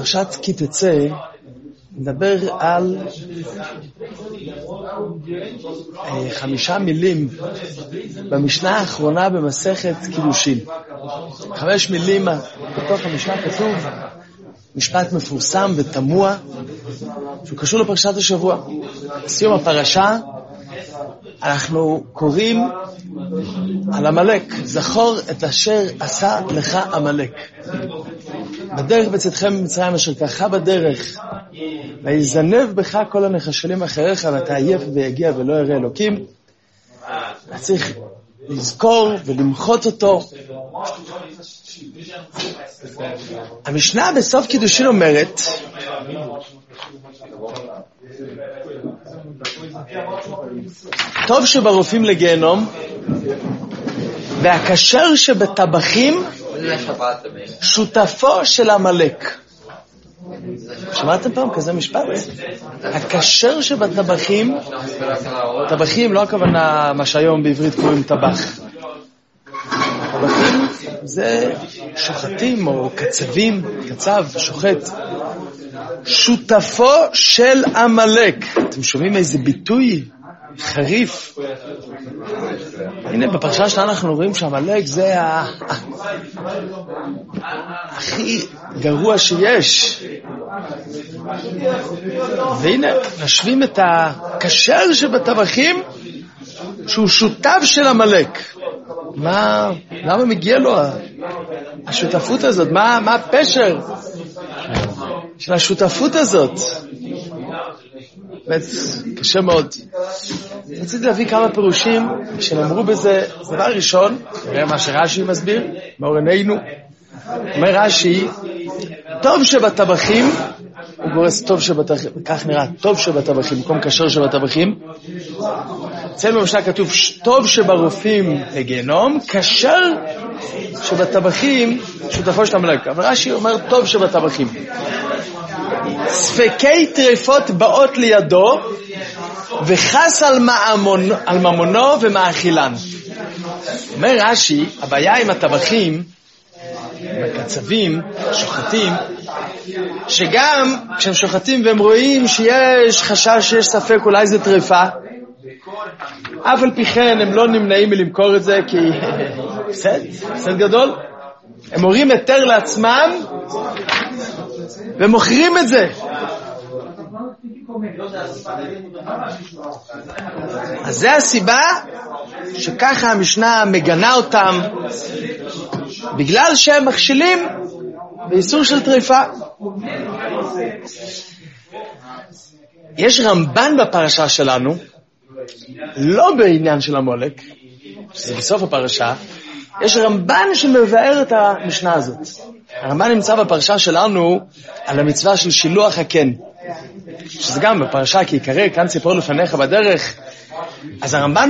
בפרשת כי תצא נדבר על 5 מילים במשנה האחרונה במסכת קידושין. 5 מילים בתוך המשנה כתוב משפט מפורסם ותמוה שהוא קשור לפרשת השבוע. בסיום הפרשה אנחנו קוראים על עמלק, זכור את אשר עשה לך עמלק בדרך בצאתכם ממצרים, אשר ככה בדרך ויזנב בך כל הנחשלים אחריך ואתה עייף ויגיע ולא יראה אלוקים. צריך לזכור ולמחות אותו. המשנה בסוף קידושין אומרת טוב שברופאים לגיהנום והכשר שבטבחים שותפו של עמלק. שמעתם פעם כזה משפט? הכשר שבטבחים, טבחים לא הכוונה מה שהיום בעברית קוראים טבח. טבחים זה שוחטים או קצבים, קצב, שוחט. שותפו של עמלק. אתם שומעים איזה ביטוי חריף? הנה בפרשה שלנו אנחנו רואים שעמלק זה הכי גרוע שיש. והנה נשווים את הכשר שבטבחים שהוא שותף של עמלק. למה מגיע לו השותפות הזאת? מה הפשר של השותפות הזאת? קשה מאוד. רציתי להביא כמה פירושים שנאמרו בזה. דבר ראשון, נראה מה שרש"י מסביר מאור עינינו. אומר רש"י, טוב שבטבחים, הוא גורס טוב שבטבחים, כך נראה, טוב שבטבחים, במקום קשר שבטבחים. אצלנו במשנה כתוב טוב שברופאים לגיהנום, קשר שבטבחים שותפו של עמלק. אבל רש"י אומר טוב שבטבחים. ספקי טרפות באות לידו וחס על ממונו ומאכילן. אומר רש"י, הבעיה עם הטבחים, בקצבים, שוחטים, שגם כשהם שוחטים והם רואים שיש חשש, שיש ספק, אולי זה טרפה, אף על פי כן הם לא נמנעים מלמכור את זה כי סד גדול. הם מורים היתר לעצמם ומוכרים את זה. אז זה הסיבה שככה המשנה מגנה אותם, בגלל שהם מכשילים באיסור של טריפה. יש רמב"ן בפרשה שלנו, לא בעניין של עמלק, שזה בסוף הפרשה, יש רמב"ן שמבאר את המשנה הזאת. הרמב"ן נמצא בפרשה שלנו על המצווה של שילוח הקן, שזה גם בפרשה כי יקרא כאן ציפור לפניך בדרך. אז הרמב"ן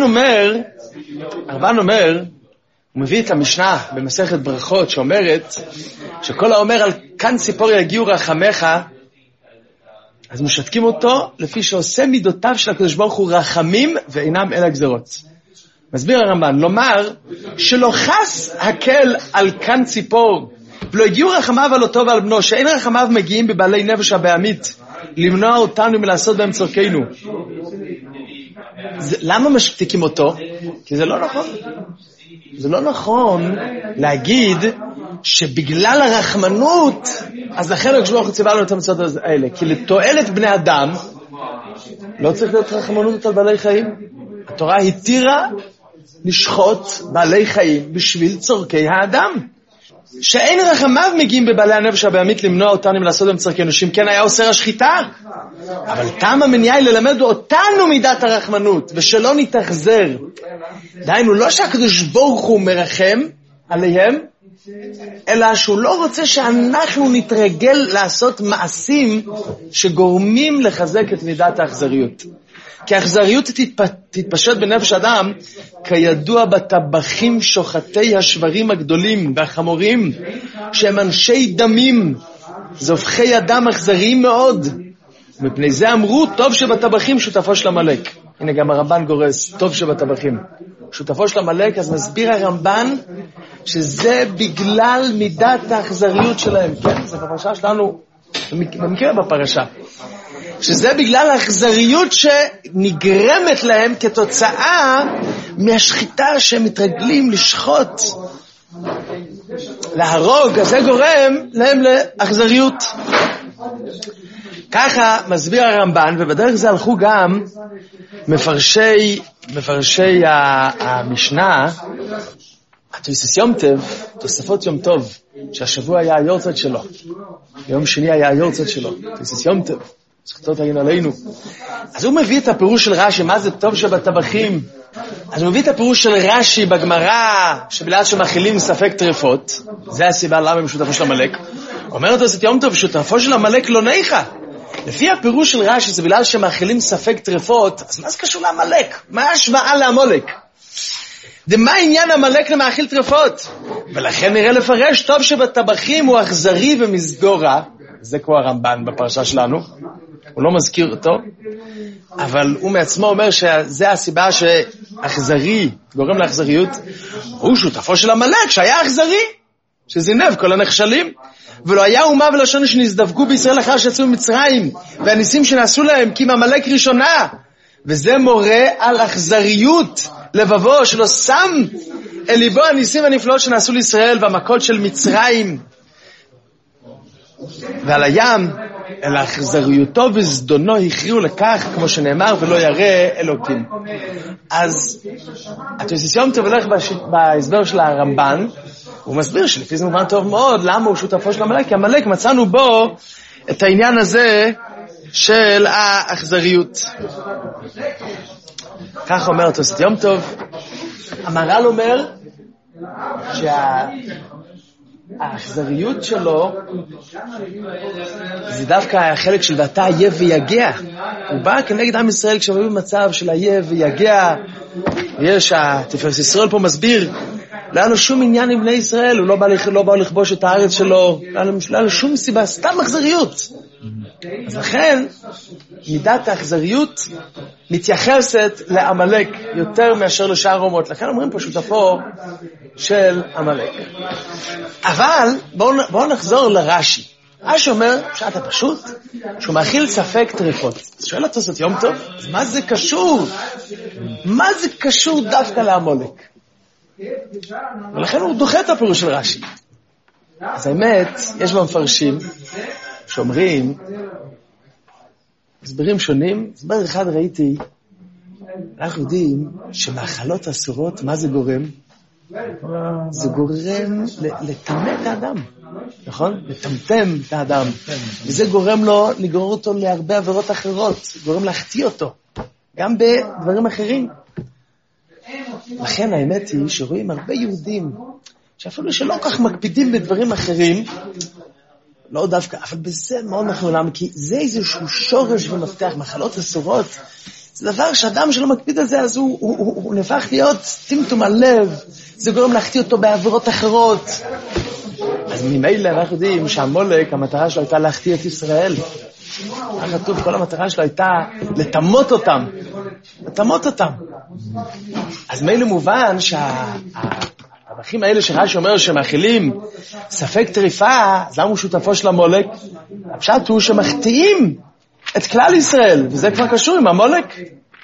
אומר, הוא מביא את המשנה במסכת ברכות שאומרת שכל האומר על כאן ציפור יגיעו רחמך, אז משתקים אותו לפי שעושה מידותיו של הקדוש ברוך הוא רחמים ואינם אלא גזרות. מסביר הרמב"ן, לומר שלא חס הקל על כאן ציפור ולא הגיעו רחמיו על אותו ועל בנו, שאין רחמיו מגיעים בבעלי נפש הבהמית למנוע אותנו מלעשות בהם צורכנו. למה משתיקים אותו? כי זה לא נכון. זה לא נכון להגיד שבגלל הרחמנות אז לכן הקדוש ברוך הוא ציווה לנו את המצוות האלה, כי לתועלת בני אדם לא צריך להיות רחמנות על בעלי חיים. התורה התירה לשחוט בעלי חיים בשביל צורכי האדם, שאין רחמיו מגיעים בבעלי הנפש הבהמית למנוע אותנו מלעשות בהם צורכי אנושים. כן היה אוסר השחיטה, אבל טעם המניעה היא ללמד אותנו מידת הרחמנות ושלא נתאכזר. דהיינו, לא שהקדוש ברוך הוא מרחם עליהם, אלא שהוא לא רוצה שאנחנו נתרגל לעשות מעשים שגורמים לחזק את מידת האכזריות. כי האכזריות תתפשט בנפש אדם, כידוע בטבחים שוחטי השברים הגדולים והחמורים, שהם אנשי דמים, זובחי אדם אכזריים מאוד. מפני זה אמרו, טוב שבטבחים שותפו של עמלק. הנה גם הרמב"ן גורס, טוב שבטבחים שותפו של עמלק. אז מסביר הרמב"ן שזה בגלל מידת האכזריות שלהם. כן, זה בפרשה שלנו במקרה בפרשה. שזה בגלל האכזריות שנגרמת להם כתוצאה מהשחיטה שהם מתרגלים לשחוט, להרוג, אז זה גורם להם לאכזריות. ככה מסביר הרמב"ן, ובדרך זה הלכו גם מפרשי המשנה, תוספות יום טוב, שהשבוע היה היורצייט שלו, ביום שני היה היורצייט שלו, תוספות יום טוב, זכותות הגן עלינו. אז הוא מביא את הפירוש של רש"י, מה זה טוב שבטבחים? אז הוא מביא את הפירוש של רש"י בגמרא, שבגלל שמאכילים ספק טרפות, זה הסיבה למה הם שותפו של המלאק. אומר תוספות יום טוב, שותפו של המלאק לא ניחא. לפי הפירוש של רש"י, זה בגלל שמאכילים ספק טרפות, אז מה זה קשור למלאק? מה ההשוואה למלאק? ומה עניין המלאק למאכיל טרפות? ולכן נראה לפרש טוב שבטבחים הוא אכזרי ומסגורה, זה כמו הרמב"ן בפרשה שלנו, הוא לא מזכיר אותו, אבל הוא מעצמו אומר שזה הסיבה שאכזרי גורם לאכזריות, הוא שותפו של המלאק שהיה אכזרי, שזינב כל הנחשלים, ולא היה אומה ולשון שנזדווגו בישראל אחר שיצאו ממצרים, והניסים שנעשו להם כי המלאק ראשונה, וזה מורה על אכזריות לבבו שלא שם אל ליבו הניסים הנפלאות שנעשו לישראל והמכות של מצרים, ועל הים אל אכזריותו וזדונו הכריעו לכך, כמו שנאמר, ולא ירא אלוקים. אז התוספות יום טוב הולך בהסבר של הרמב"ן, הוא מסביר שלפי זה מובן טוב מאוד למה הוא שותפו של המלאק, כי המלאק מצאנו בו את העניין הזה של האכזריות. כך אומר תוספות יום טוב. המהר"ל אומר שהאכזריות שלו זה דווקא החלק של ואתה איה ויגע. הוא בא כנגד עם ישראל כשהוא במצב של איה ויגע. יש התפארת ישראל פה מסביר, לא היה לו שום עניין עם בני ישראל, הוא לא בא לכבוש את הארץ שלו, לא היה לו שום סיבה, סתם אכזריות. אז לכן מידת האכזריות מתייחסת לעמלק יותר מאשר לשאר אומות, לכן אומרים פה שותפו של עמלק. אבל בואו נחזור לרש"י. רש"י אומר, פשט הפשוט, שהוא מאכיל ספק טרפות. שואל התוספות יום טוב, אז מה זה קשור? מה זה קשור דווקא לעמלק? ולכן הוא דוחה את הפירוש של רש"י. אז האמת, יש במפרשים שאומרים, הסברים שונים. הסבר אחד ראיתי, אנחנו יודעים שמאכלות אסורות, מה זה גורם? זה גורם לטמא את האדם, נכון? לטמטם את האדם. וזה גורם לו, לגרור אותו להרבה עבירות אחרות, גורם להחטיא אותו, גם בדברים אחרים. לכן האמת היא שרואים הרבה יהודים, שאפילו שלא כך מקפידים בדברים אחרים, לא דווקא, אבל בזה מאוד מחלולם, כי זה איזשהו שורש ומפתח, מחלות אסורות, זה דבר שאדם שלא מקפיד על זה, אז הוא נהפך להיות טמטום הלב, זה גורם להחטיא אותו בעבירות אחרות. אז ממילא אנחנו יודעים שהמולק, המטרה שלו הייתה להחטיא את ישראל. היה כתוב, כל המטרה שלו הייתה לטמות אותם. לטמות אותם. אז מילא מובן שהמחים האלה שרש"י אומר שמאכילים ספק טריפה, אז למה הוא שותפו של המולק? הפשט הוא שמחטיאים את כלל ישראל, וזה כבר קשור עם המולק.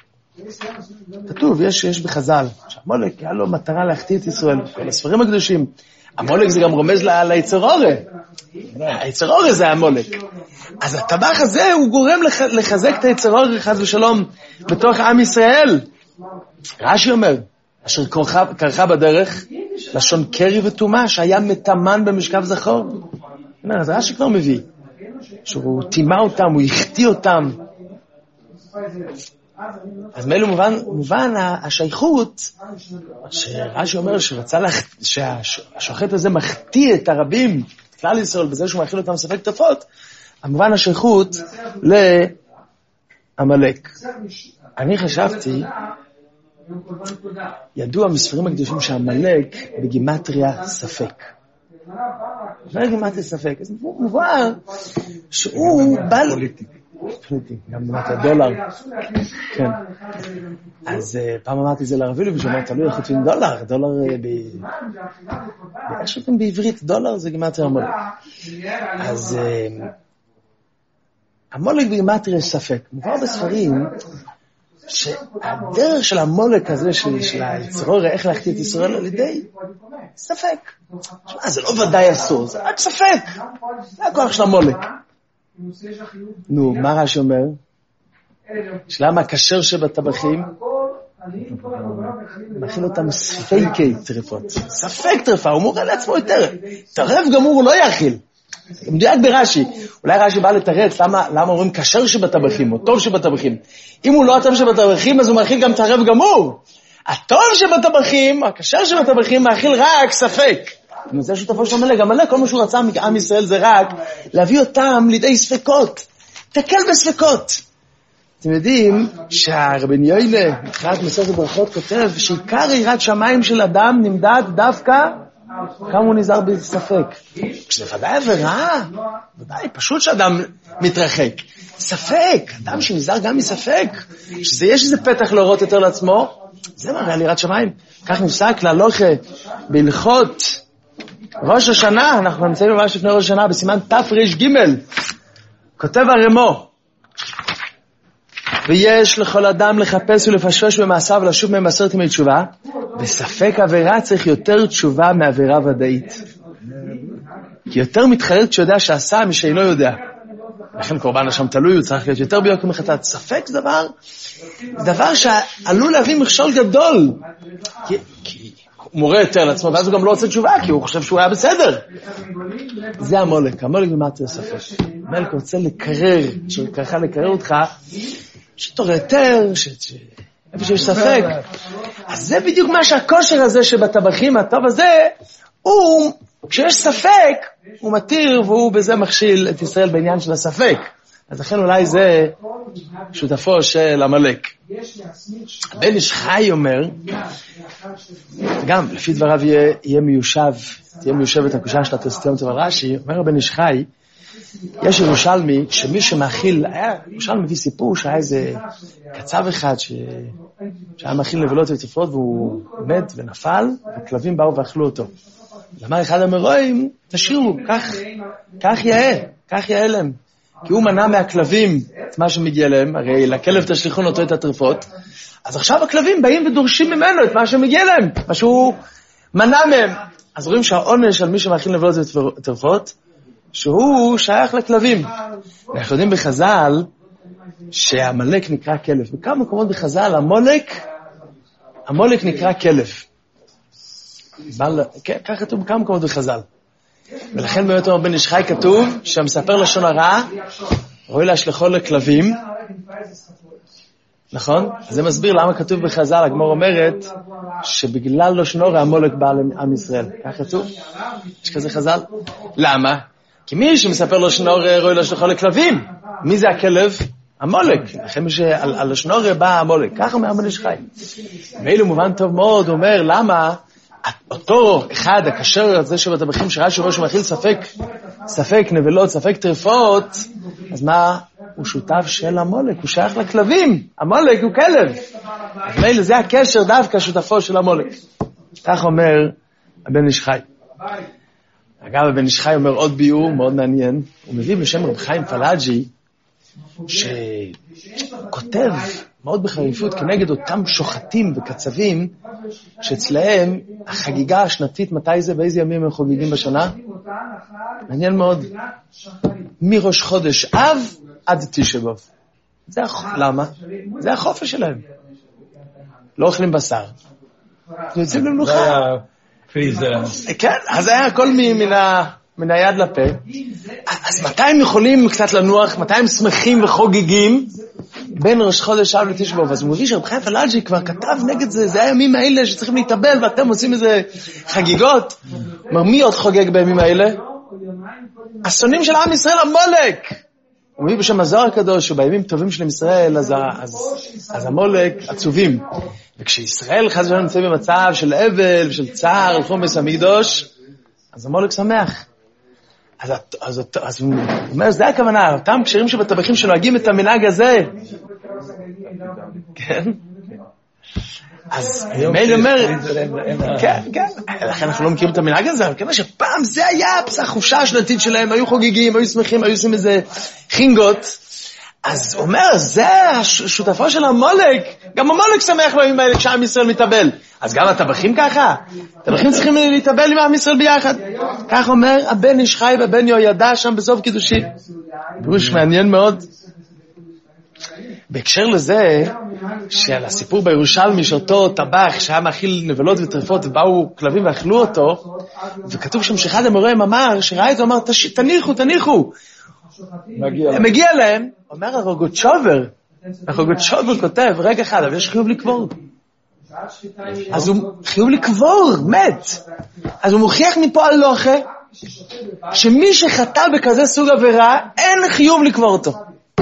כתוב, יש בחז"ל, שהמולק היה לו מטרה להחטיא את ישראל, בספרים הקדושים. המולק זה גם רומז ליצרורי. היצרורי זה המולק. אז הטבח הזה הוא גורם לחזק את היצרורי חס ושלום בתוך עם ישראל. רש"י אומר, אשר קרחה בדרך, לשון קרי וטומאה, שהיה מטמן במשכב זכור. אז רש"י כבר מביא, שהוא טימא אותם, הוא החטיא אותם. אז מאלו מובן השייכות, שרש"י אומר שהשוחט הזה מחטיא את הרבים, את כלל ישראל, בזה שהוא מאכיל אותם ספק טרפות, המובן השייכות לעמלק. אני חשבתי, ידוע מספרים הקדושים שעמלק בגימטריה ספק. לא גימטריה ספק, אז מובן שהוא בא... גם במטה דולר. כן. אז פעם אמרתי זה לרבילי, ושאומר, תלוי איך חוטפים דולר. דולר איך שותים בעברית? דולר זה גימטריה המולק. אז המולק בגימטריה ספק. מובן בספרים, שהדרך של המולק הזה, של היצרור, איך להחטיא את ישראל על ידי ספק. זה לא ודאי אסור, זה רק ספק. זה הכוח של המולק. נו, מה רש"י אומר? שלמה הכשר שבטבחים? מכין אותם ספקי טרפות. ספק טרפה, הוא מורה לעצמו יותר. טרף גמור הוא לא יאכיל. מדויק ברש"י. אולי רש"י בא לתרץ למה אומרים כשר שבטבחים, או טוב שבטבחים. אם הוא לא הטוב שבטבחים, אז הוא מאכיל גם טרף גמור. הטוב שבטבחים, הכשר שבטבחים, מאכיל רק ספק. זה שותפו של המלך. המלך, כל מה שהוא רצה מעם ישראל זה רק להביא אותם לידי ספקות. תקל בספקות. אתם יודעים שהרבן יוילה, בתחילת מסכת ברכות, כותב שעיקר יראת שמיים של אדם נמדד דווקא כמה הוא נזהר בספק. כשזה ודאי עבירה, ודאי, פשוט שאדם מתרחק. ספק, אדם שנזהר גם מספק, שיש איזה פתח להורות יותר לעצמו, זה מראה על יראת שמיים. כך נפסק להלוכה בהלכות ראש השנה, אנחנו נמצאים ממש לפני ראש השנה, בסימן תר"ג, כותב הרמו, ויש לכל אדם לחפש ולפשפש במעשיו ולשוב מהם 10 ימי תשובה, בספק עבירה צריך יותר תשובה מעבירה ודאית. כי יותר מתחרט כשיודע שעשה משאינו יודע. לכן קורבן השם תלוי, הוא צריך להיות יותר ביוקר מחטאת. ספק זה דבר שעלול להביא מכשול גדול. כי הוא מורה יותר לעצמו, ואז הוא גם לא עושה תשובה, כי הוא חושב שהוא היה בסדר. זה המולק. המולק במטר ספק. המולק רוצה לקרר, שככה לקרר אותך, שתורה יותר, איפה שיש ספק. אז זה בדיוק מה שהכושר הזה שבטבחים הטוב הזה, הוא, כשיש ספק, הוא מתיר והוא בזה מכשיל את ישראל בעניין של הספק. אז לכן אולי זה שותפו של המלך. בן איש חי אומר, גם לפי דבריו תהיה מיושבת הקושה של התוספתיון צבא רש"י, אומר בן איש חי, יש ירושלמי שמי שמאכיל, ירושלמי מביא סיפור שהיה איזה קצב אחד שהיה מאכיל נבלות וצפרות והוא מת ונפל, וכלבים באו ואכלו אותו. אמר אחד המרואים, תשאירו, כך יאה להם. כי הוא מנע מהכלבים את מה שמגיע להם, הרי לכלב תשליכון אותו את הטרפות, אז עכשיו הכלבים באים ודורשים ממנו את מה שמגיע להם, מה שהוא מנע מהם. אז רואים שהעונש על מי שמאכיל נבלות וטרפות, שהוא שייך לכלבים. אנחנו יודעים בחז"ל שהמלך נקרא כלב. בכמה מקומות בחז"ל המולק נקרא כלב. כך כתוב בכמה מקומות בחז"ל. ולכן באמת אומר בן איש חי כתוב שהמספר לשון הרע רואי להשלכו לכלבים. נכון? זה מסביר למה כתוב בחז"ל, הגמרא אומרת שבגלל לשון הרע המולק בא לעם ישראל. כך כתוב? יש כזה חז"ל? למה? כי מי שמספר לשון הרע רואי להשלכו לכלבים. מי זה הכלב? המולק. לכן מי שעל לשון הרע בא המולק. כך אומר בן איש חי. ואילו מובן טוב מאוד, הוא אומר למה אותו אחד, הכשר הזה שבטבחים שרש"י אומר שהוא מאכיל ספק נבלות, ספק טרפות, אז מה? הוא שותף של המולק, הוא שייך לכלבים. המולק הוא כלב. אז מילא זה הקשר דווקא שותפו של המולק. כך אומר הבן איש חי. אגב, הבן איש חי אומר עוד ביור מאוד מעניין. הוא מביא בשם רב חיים פלאג'י, שכותב מאוד בחריפות כנגד אותם שוחטים וקצבים, שאצלהם החגיגה השנתית, מתי זה, באיזה ימים הם חוגגים בשנה? מעניין מאוד. מראש חודש אב עד תשעה באב. למה? זה החופש שלהם. לא אוכלים בשר. יוצאים למנוחה. כן, אז היה הכל מן היד לפה. אז מתי הם יכולים קצת לנוח? מתי הם שמחים וחוגגים? בין ראש חודש אב לתשעה באב. אז הוא מביא שרב חיים פלאג'י כבר כתב נגד זה, זה הימים האלה שצריכים להתאבל ואתם עושים איזה חגיגות. אומר, מי עוד חוגג בימים האלה? השונאים של עם ישראל, המולק. הוא מביא בשם הזוהר הקדוש שבימים טובים של עם ישראל, אז המולק עצובים. וכשישראל חס ושלום נמצא במצב של אבל ושל צער על חומס המקדוש, אז המולק שמח. אז הוא אומר, זה הכוונה, אותם קשרים שבטבחים שנוהגים את המנהג הזה. כן? אז מייל אומר, כן, לכן אנחנו לא מכירים את המנהג הזה, אבל כמה שפעם זה היה החופשה השנתית שלהם, היו חוגגים, היו שמחים, היו עושים איזה חינגות, אז הוא אומר, זה השותפו של המולק, גם המולק שמח בימים האלה כשעם ישראל מתאבל. אז גם הטבחים ככה? הטבחים צריכים להתאבל עם עם ישראל ביחד. כך אומר הבן איש חי והבן יהוידע שם בסוף קידושין. פירוש מעניין מאוד. בהקשר לזה, שעל הסיפור בירושלמי שאותו טבח שהיה מאכיל נבלות וטרפות ובאו כלבים ואכלו אותו, וכתוב שם שאחד המוראים אמר, שראה את זה, אמר, תניחו. מגיע להם, אומר הרוגוצ'ובר כותב, רגע אחד, אבל יש חיוב לקבור. אז הוא חיוב לקבור, מת. אז הוא מוכיח מפה הלוכה, שמי שחטא בכזה סוג עבירה, אין חיוב לקבור אותו.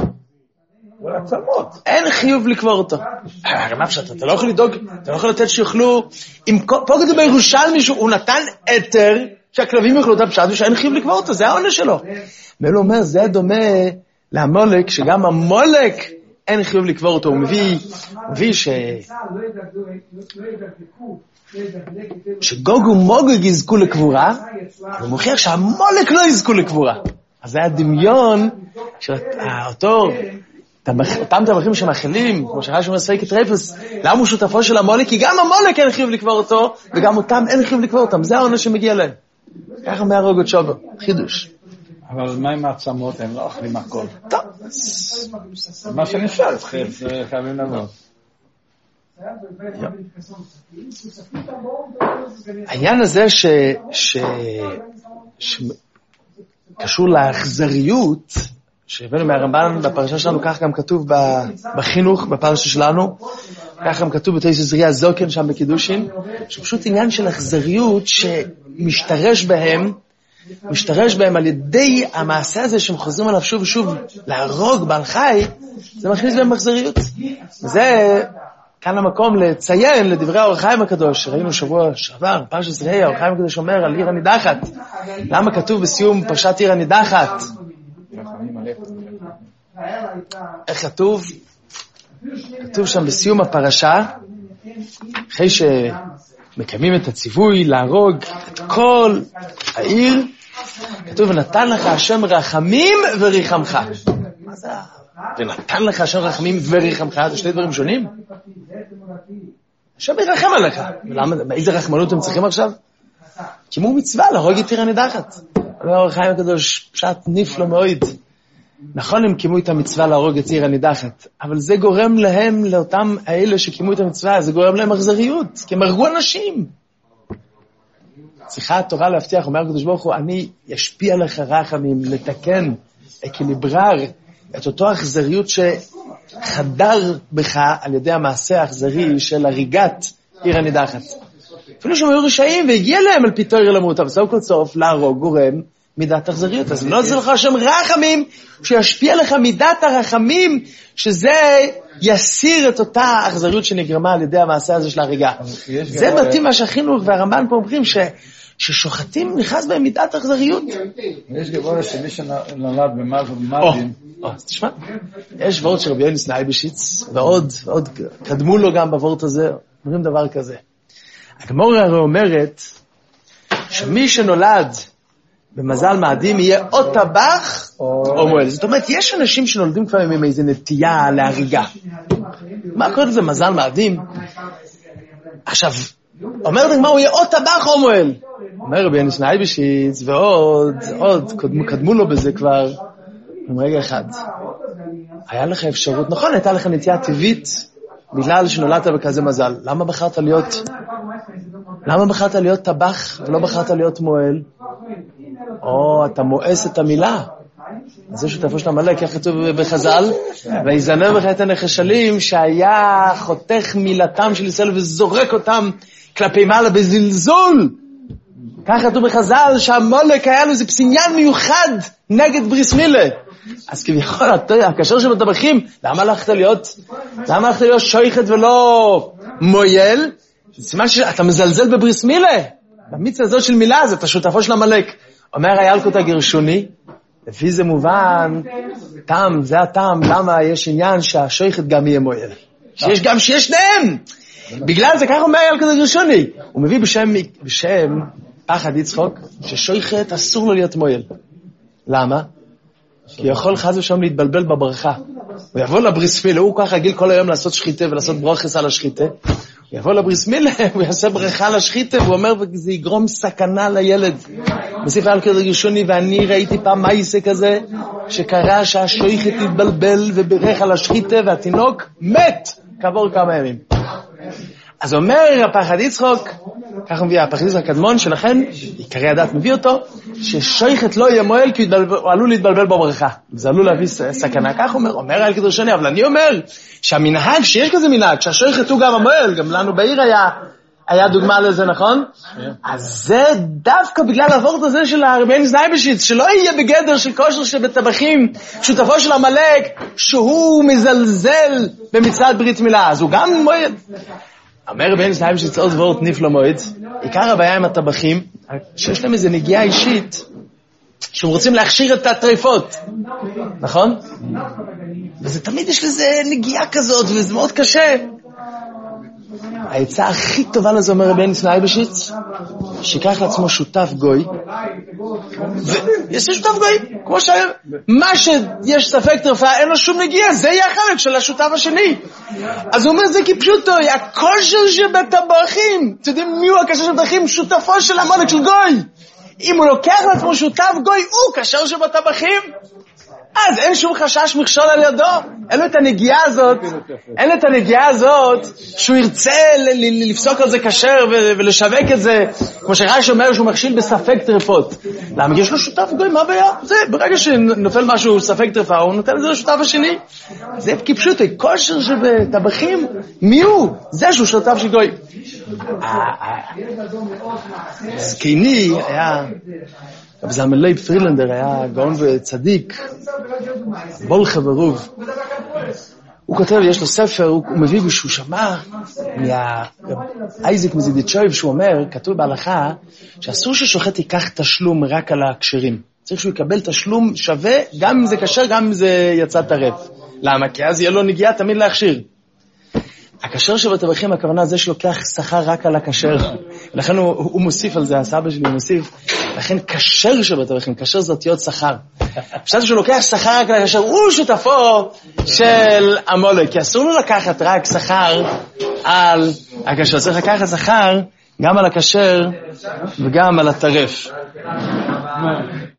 אין חיוב לקבור אותו. מה פשוט, אתה לא יכול לדאוג, אתה לא יכול לתת שיוכלו, פה כתוב בירושלמי שהוא נתן אתר, שהכלבים יאכלו אותה פשט, ושאין חיוב לקבור אותו, זה העונש שלו. ואלו אומר, זה דומה למולק, שגם המולק אין חיוב לקבור אותו. הוא מביא שגוג ומוגג יזכו לקבורה, הוא מוכיח שהמולק לא יזכו לקבורה. אז זה הדמיון שאותו, אותם טבחים שמאכילים, כמו שרש"י אומר ספקת רפס, למה הוא שותפו של המולק? כי גם המולק אין חיוב לקבור אותו, וגם אותם אין חיוב לקבור אותם. זה העונש שמגיע להם. ככה מהרוגוצ'ובר, חידוש. אבל מה עם העצמות? הם לא אוכלים הכל. טוב. מה שנשאר, זה חייבים לעבוד. העניין הזה שקשור לאכזריות, שהבאנו מהרמב"ן בפרשה שלנו, כך גם כתוב בחינוך, בפרשה שלנו, כך גם כתוב בתויס זריע זוקן שם בקידושין, שפשוט עניין של אכזריות שמשתרש בהם על ידי המעשה הזה שהם חוזרים עליו שוב ושוב להרוג בעל חי, זה מכניס בהם אכזריות. וזה כאן המקום לציין לדברי האור החיים הקדוש, שראינו שבוע שעבר, פרשת זריע, האור החיים הקדוש אומר על עיר הנידחת. למה כתוב בסיום פרשת עיר הנידחת? איך כתוב? כתוב שם בסיום הפרשה, אחרי שמקיימים את הציווי להרוג את כל העיר, כתוב ונתן לך השם רחמים וריחמך. מה זה? ונתן לך השם רחמים וריחמך, זה שני דברים שונים? השם ירחם עליך. איזה רחמנות הם צריכים עכשיו? קימו מצווה להרוג את עיר הנידחת. האור החיים הקדוש פשט נפלא מאוד. נכון, הם קימו את המצווה להרוג את עיר הנידחת, אבל זה גורם להם, לאותם האלה שקימו את המצווה, זה גורם להם אכזריות, כי הם הרגו אנשים. צריכה התורה להבטיח, אומר הקדוש ברוך הוא, אני אשפיע לך רחמים, לתקן, אקליברר, את אותו אכזריות שחדר בך על ידי המעשה האכזרי של הריגת עיר הנידחת. אפילו שהם היו רשעים והגיע להם על פיתור למות, אבל סוף כל סוף להרוג גורם מידת אכזריות. אז לא זה לך השם רחמים, שישפיע לך מידת הרחמים, שזה יסיר את אותה אכזריות שנגרמה על ידי המעשה הזה של הריגה. זה מתאים מה שהחינוך והרמב"ן פה אומרים, ששוחטים נכנס בהם מידת אכזריות. יש גבוה שמי שנולד במאדים. תשמע, יש וורט של רבי יוניס נייבשיץ, ועוד קדמו לו גם בוורט הזה, אומרים דבר כזה. הגמרא הרי אומרת, שמי שנולד במזל מאדים יהיה או טבח או מועל. זאת אומרת, יש אנשים שנולדים כבר עם איזו נטייה להריגה. מה קוראים לזה מזל מאדים? עכשיו, אומרת הגמרא, הוא יהיה או טבח או מועל. אומר רבי יוניס נייבשיץ, ועוד, קדמו לו בזה כבר, עם רגע אחד. היה לך אפשרות, נכון, הייתה לך נטייה טבעית, בגלל שנולדת בכזה מזל. למה בחרת להיות טבח ולא בחרת להיות מועל? או אתה מואס את המילה. אז זה שותפו של המלאק, איך כתוב בחז"ל, ויזנב בך את הנחשלים שהיה חותך מילתם של ישראל וזורק אותם כלפי מעלה בזלזול. כך כתוב בחז"ל שהמלאק היה לו איזה פסיניין מיוחד נגד בריס מילה. אז כביכול, הקשר של הטבחים, למה הלכת להיות שויכת ולא מויל? סימן שאתה מזלזל בבריס מילה. במצווה הזאת של מילה, אז אתה שותפו של המלאק. אומר הילקוט הגרשוני, לפי זה מובן, זה הטעם, למה יש עניין שהשויכת גם יהיה מויל. שיש גם שיש שניהם. בגלל זה כך אומר הילקוט הגרשוני. הוא מביא בשם פחד יצחוק, ששויכת אסור לו להיות מויל. למה? כי יכול חס ושלום להתבלבל בברכה. הוא יבוא לבריס מילה, הוא ככה רגיל כל היום לעשות שחיטה ולעשות ברוכס על השחיטה, הוא יבוא לבריס מילה, הוא יעשה ברכה על השחיטה, והוא אומר, זה יגרום סכנה לילד. בספר על קדר ראשוני, ואני ראיתי פעם מייסה כזה, שקרה שהשויכת התבלבל וברך על השחיטה, והתינוק מת כעבור כמה ימים. אז אומר הפחד יצחוק, כך מביא הפחד יצחוק הקדמון, שלכן, עיקרי הדת מביא אותו, ששויכת לא יהיה מועל, כי הוא עלול להתבלבל בברכה. זה עלול להביא סכנה. כך אומר על קדר ראשוני, אבל אני אומר, שהמנהג, שיש כזה מנהג, שהשויכת הוא גם המועל, גם לנו בעיר היה דוגמה לזה, נכון? אז זה דווקא בגלל העבורת הזה של הרבי נייבשיץ, שלא יהיה בגדר של כושר שבטבחים, שותפו של המלאק, שהוא מזלזל במצוות ברית מילה, אז הוא גם מועד. אומר רבי נייבשיץ עוד דברות נפלא מועד, עיקר הבעיה עם הטבחים, שיש להם איזו נגיעה אישית, שהם רוצים להכשיר את הטריפות, נכון? וזה תמיד יש לזה נגיעה כזאת, וזה מאוד קשה. העצה הכי טובה לזה אומר רבי נייבשיץ, שיקח לעצמו שותף גוי, ויש שותף גוי, כמו מה שיש ספק טרפה, אין לו שום נגיעה, זה יהיה החלק של השותף השני. אז הוא אומר, זה כפשוטו, הכושר שבטבחים, אתם יודעים מי הוא הכושר שבטבחים? שותפו של המולק של גוי. אם הוא לוקח לעצמו שותף גוי, הוא כשר שבטבחים, אז אין שום חשש מכשול על ידו. אין לו את הנגיעה הזאת, שהוא ירצה לפסוק על זה כשר ולשווק את זה, כמו שרש"י אומר שהוא מכשיל בספק טרפות. למה? יש לו שותף גוי, מה הבעיה? זה, ברגע שנופל משהו ספק טרפה, הוא נותן את זה לשותף השני. זה כפשוט, כושר שבטבחים, מי הוא? זה שהוא שותף של גוי. זקני היה... רב זלמן לייב פרילנדר היה גאון וצדיק, בולחה ברוב. הוא כותב, יש לו ספר, הוא מביא שהוא שמע אייזק מזידיצ'ויב, שהוא אומר, כתוב בהלכה, שאסור ששוחט ייקח תשלום רק על הכשרים. צריך שהוא יקבל תשלום שווה, גם אם זה כשר, גם אם זה יצא טרף. למה? כי אז יהיה לו נגיעה תמיד להכשיר. הכשר שבטבחים, הכוונה זה שלוקח שכר רק על הכשר. ולכן הוא מוסיף על זה, הסבא שלי מוסיף. לכן כשר שבטבחים, כשר זה אותיות שכר. פשוט שהוא לוקח שכר רק על הכשר, הוא שותפו של המולק. כי אסור לו לקחת רק שכר על הכשר. צריך לקחת שכר גם על הכשר וגם על הטרף.